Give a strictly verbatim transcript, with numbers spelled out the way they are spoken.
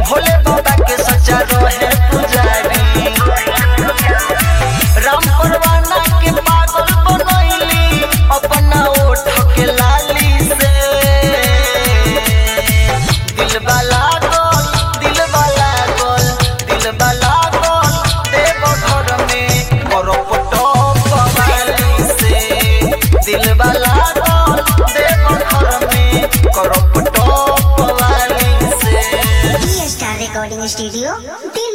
भोले बाबा के सच्चा रहे पुजारी। राम परवाना के पागल बनैली अपना ओठ के लाली से। दिल वाला गोल दिल वाला गोल दिल वाला गोल देव घर में करो पटो पवाली से। दिल वाला गोल देव घर में करो पटो पवाली से। Star recording studio.